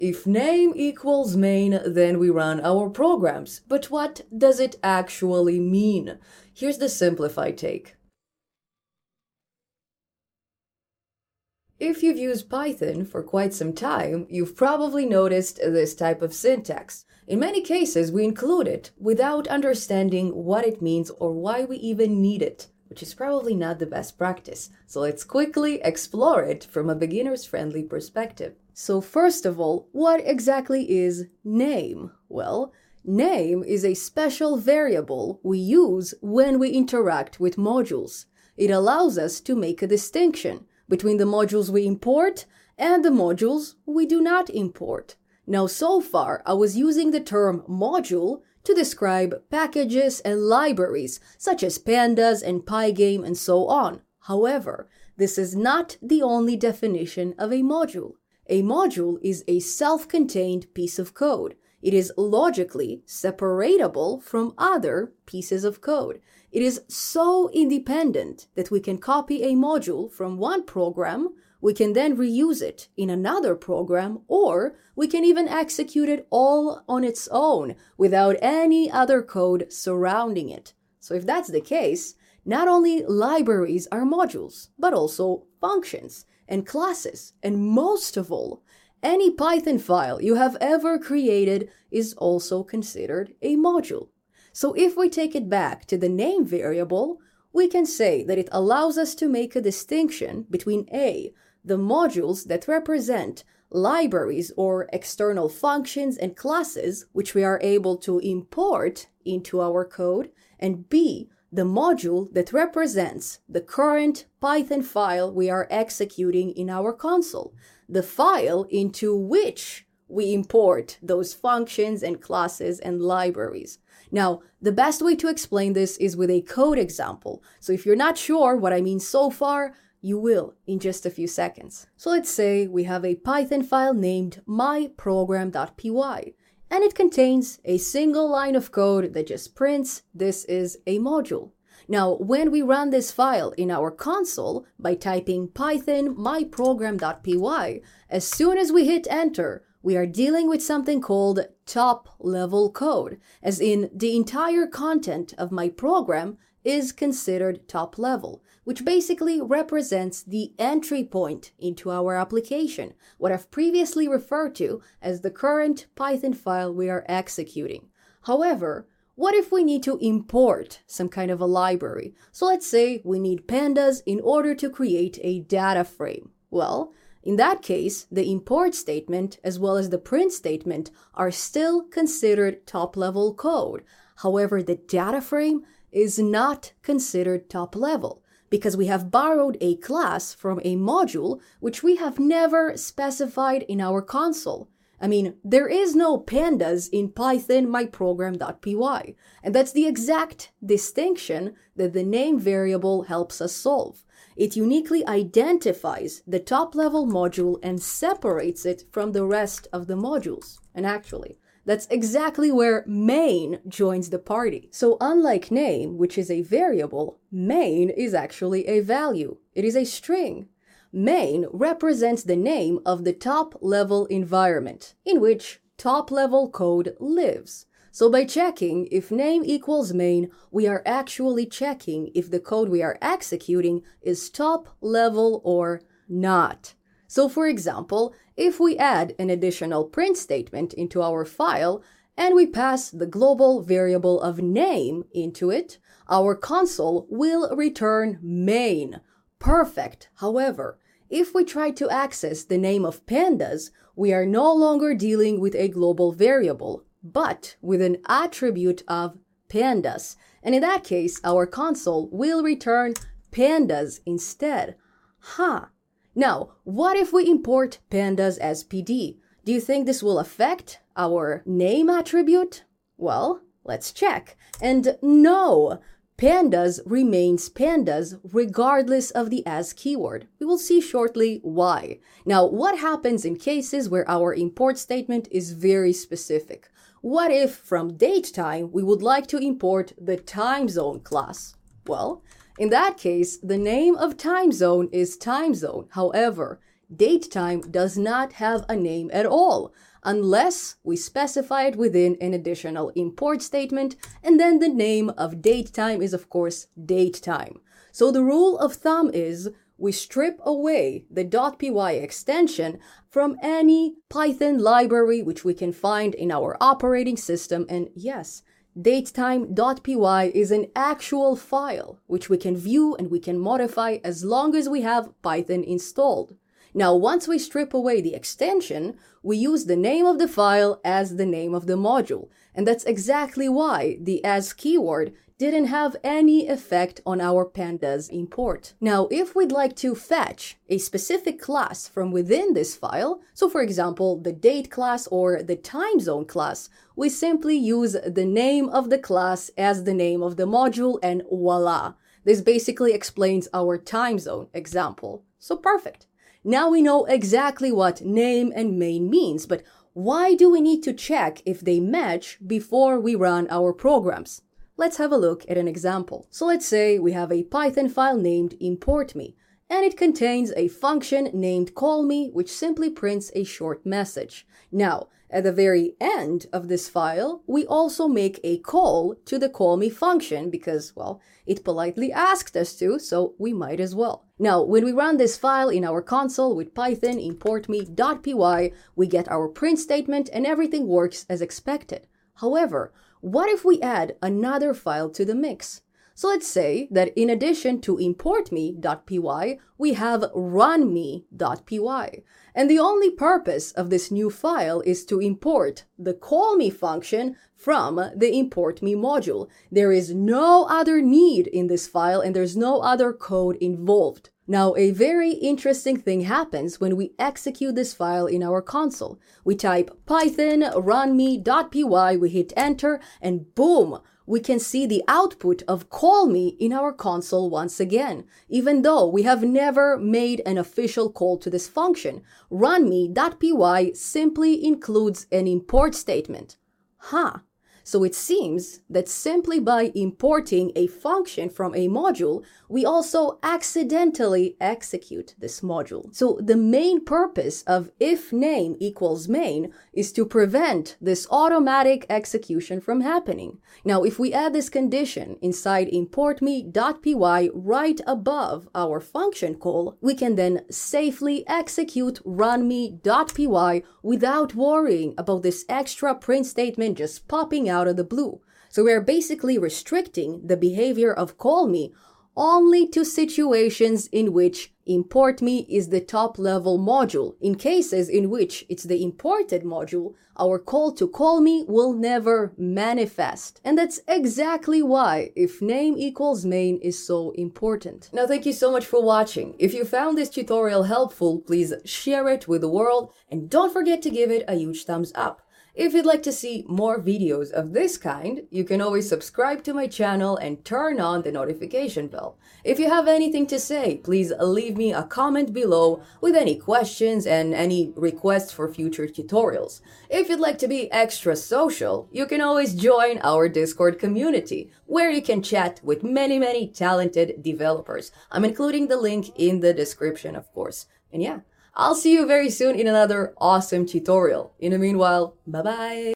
If name equals main, then we run our programs. But what does it actually mean? Here's the simplified take. If you've used Python for quite some time, you've probably noticed this type of syntax. In many cases, we include it without understanding what it means or why we even need it, which is probably not the best practice. So let's quickly explore it from a beginner's friendly perspective. So first of all, what exactly is name? Well, name is a special variable we use when we interact with modules. It allows us to make a distinction between the modules we import and the modules we do not import. Now, so far, I was using the term module to describe packages and libraries, such as pandas and pygame and so on. However, this is not the only definition of a module. A module is a self-contained piece of code. It is logically separatable from other pieces of code. It is so independent that we can copy a module from one program, we can then reuse it in another program, or we can even execute it all on its own without any other code surrounding it. So if that's the case, not only libraries are modules, but also functions and classes, and most of all, any Python file you have ever created is also considered a module. So if we take it back to the name variable, we can say that it allows us to make a distinction between A, the modules that represent libraries or external functions and classes which we are able to import into our code, and B, the module that represents the current Python file we are executing in our console, the file into which we import those functions and classes and libraries. Now, the best way to explain this is with a code example. So if you're not sure what I mean so far, you will in just a few seconds. So let's say we have a Python file named myprogram.py, and it contains a single line of code that just prints this is a module. Now, when we run this file in our console by typing python myprogram.py, as soon as we hit enter, we are dealing with something called top-level code, as in the entire content of my program is considered top-level, which basically represents the entry point into our application, what I've previously referred to as the current Python file we are executing. However, what if we need to import some kind of a library? So let's say we need pandas in order to create a data frame. Well, in that case, the import statement as well as the print statement are still considered top-level code. However, the data frame is not considered top-level because we have borrowed a class from a module which we have never specified in our console. I mean, there is no pandas in Python myprogram.py, and that's the exact distinction that the name variable helps us solve. It uniquely identifies the top-level module and separates it from the rest of the modules. And actually, that's exactly where main joins the party. So unlike name, which is a variable, main is actually a value. It is a string. Main represents the name of the top-level environment in which top-level code lives. So by checking if name equals main, we are actually checking if the code we are executing is top-level or not. So for example, if we add an additional print statement into our file and we pass the global variable of name into it, our console will return main. Perfect. However, if we try to access the name of pandas, we are no longer dealing with a global variable, but with an attribute of pandas. And in that case, our console will return pandas instead. Now, what if we import pandas as PD? Do you think this will affect our name attribute? Well, let's check. And no! Pandas remains pandas regardless of the as keyword. We will see shortly why. Now, what happens in cases where our import statement is very specific? What if from datetime we would like to import the time zone class? Well, in that case, the name of time zone is time zone. However, datetime does not have a name at all. unless we specify it within an additional import statement, and then the name of datetime is of course datetime. So the rule of thumb is we strip away the .py extension from any Python library which we can find in our operating system, and yes, datetime.py is an actual file which we can view and we can modify as long as we have Python installed. Now, once we strip away the extension, we use the name of the file as the name of the module, and that's exactly why the as keyword didn't have any effect on our pandas import. Now, if we'd like to fetch a specific class from within this file, so for example, the date class or the time zone class, we simply use the name of the class as the name of the module, and voila. This basically explains our time zone example. So perfect. Now we know exactly what name and main means, but why do we need to check if they match before we run our programs? Let's have a look at an example. So let's say we have a Python file named importme, and it contains a function named callme, which simply prints a short message. Now, at the very end of this file, we also make a call to the callme function because, well, it politely asked us to, so we might as well. Now, when we run this file in our console with python importme.py, we get our print statement and everything works as expected. However, what if we add another file to the mix? So let's say that in addition to importme.py, we have runme.py. And the only purpose of this new file is to import the callme function from the importme module. There is no other need in this file and there's no other code involved. Now, a very interesting thing happens when we execute this file in our console. We type python runme.py, we hit enter, and boom, we can see the output of callme in our console once again, even though we have never made an official call to this function. Runme.py simply includes an import statement. So it seems that simply by importing a function from a module, we also accidentally execute this module. So the main purpose of if name equals main is to prevent this automatic execution from happening. Now, if we add this condition inside importme.py right above our function call, we can then safely execute runme.py without worrying about this extra print statement just popping out of the blue. So we're basically restricting the behavior of callme only to situations in which importme is the top level module. In cases in which it's the imported module, our call to callme will never manifest. And that's exactly why if name equals main is so important. Now, thank you so much for watching. If you found this tutorial helpful, please share it with the world and don't forget to give it a huge thumbs up. If you'd like to see more videos of this kind, you can always subscribe to my channel and turn on the notification bell. If you have anything to say, please leave me a comment below with any questions and any requests for future tutorials. If you'd like to be extra social, you can always join our Discord community, where you can chat with many talented developers. I'm including the link in the description, of course. And yeah, I'll see you very soon in another awesome tutorial. In the meanwhile, bye-bye!